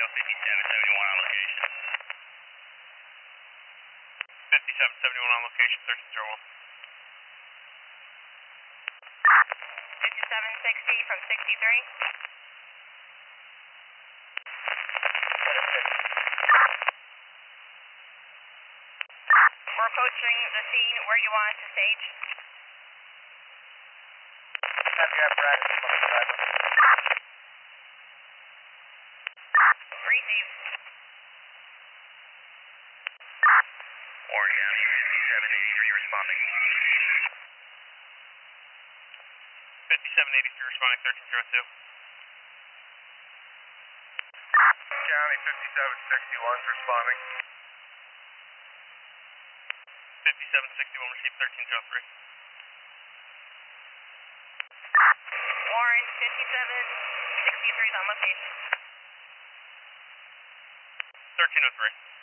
5771 on location. 5771 on location, 1301. 5760 from 63. We're approaching the scene where you want us to stage. Have your apparatus on the driver. Received. Warren County, 5783 responding. 5783 responding, 1302. County 5761 is responding. 5761 received, 1303. Warren, 5763 is on location. 1303.